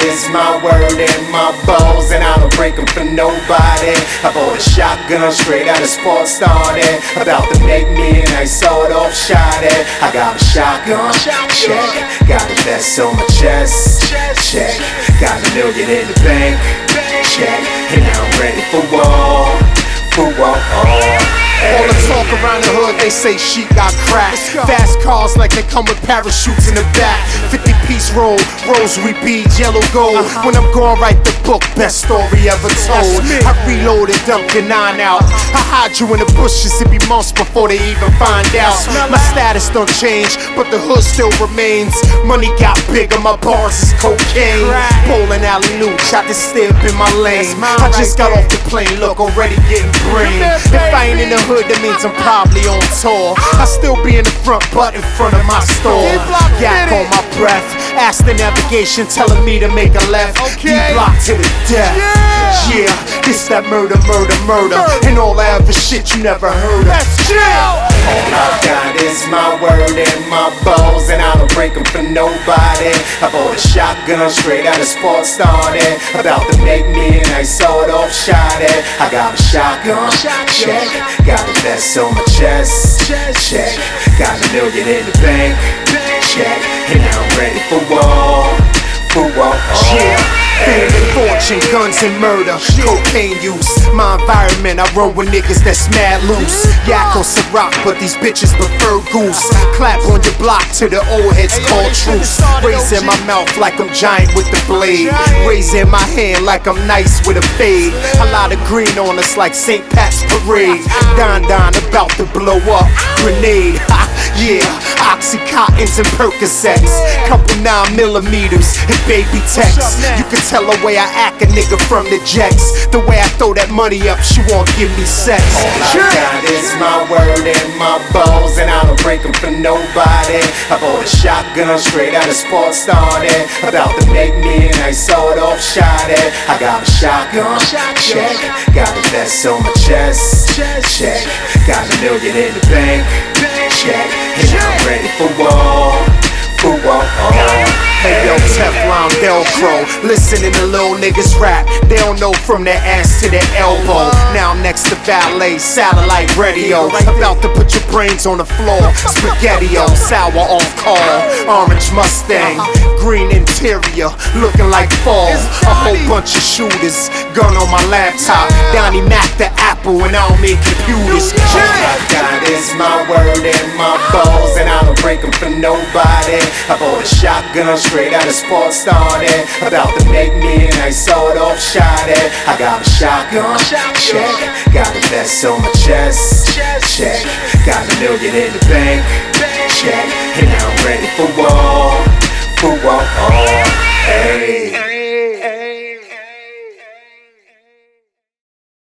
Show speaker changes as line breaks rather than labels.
is my word and my balls, and I don't break them for nobody. I bought a shotgun straight out of sports started, about to make me a nice sawed-off shot at. I got a shotgun, check. Got a vest on my chest, check. Got $1 million in the bank, check. And now I'm ready for war, for war.
All the talk around the hood, they say she got crack. Fast cars like they come with parachutes in the back. 50-piece roll, rosary beads, yellow gold. When I'm gone, write the book, best story ever told. I reloaded, dumped your 9 out. I hide you in the bushes, it be months before they even find out. My status don't change, but the hood still remains. Money got bigger, my bars is cocaine. Bowling alley loot, shot the step in my lane. I just got off the plane, look, already getting brain. If I ain't in the hood, that means I'm probably on tour. I still be in the front, but in front of my store. Yak on my breath, ask the navigation, telling me to make a left. D-block to the death. Yeah, this that murder, and all that other shit you never heard of.
All I got is my word and my balls, and I don't break them for nobody. I bought a shotgun straight out of sports started, about to make me a nice sawed-off shot at. I got a shotgun, check. Got a vest on my chest, check. Got $1 million in the bank, check. And now I'm ready for war, for war. Fame and fortune, guns and murder, cocaine use. My environment, I roll with niggas that's mad loose. Yakko Ciroc, but these bitches prefer goose. Clap on your block to the old heads call truce. Raising my mouth like I'm giant with the blade. Raising my hand like I'm nice with a fade. A lot of green on us like St. Pat's Parade. Don about to blow up, grenade. Yeah, Oxycontins and Percocets. Couple 9mm and baby texts. You can tell the way I act a nigga from the jets. The way I throw that money up, she won't give me sex. All I got is my word and my balls, and I don't break them for nobody. I bought a shotgun straight out of sports started, about to make me a nice sawed-off shot at. I got a shotgun, check. Got a vest on my chest, check. Got $1 million in the bank, check. And I'm ready for war, for war.
Hey yo, Teflon Velcro, listening to little niggas rap. They don't know from their ass to their elbow. Now I'm next to valet, satellite radio. About to put your brains on the floor. Spaghetti-o, sour on call. Orange Mustang, green interior, looking like fall. A whole bunch of shooters, gun on my laptop. Donnie Mac the Apple, and I don't make computers.
All I got is my word and my balls, and I don't break them for nobody. I bought a shotgun straight out of sports started, about to make me a nice sawed-off shot at. I got a shotgun, check. Got a vest on my chest, check. Got $1 million in the bank, check. And now I'm ready for war.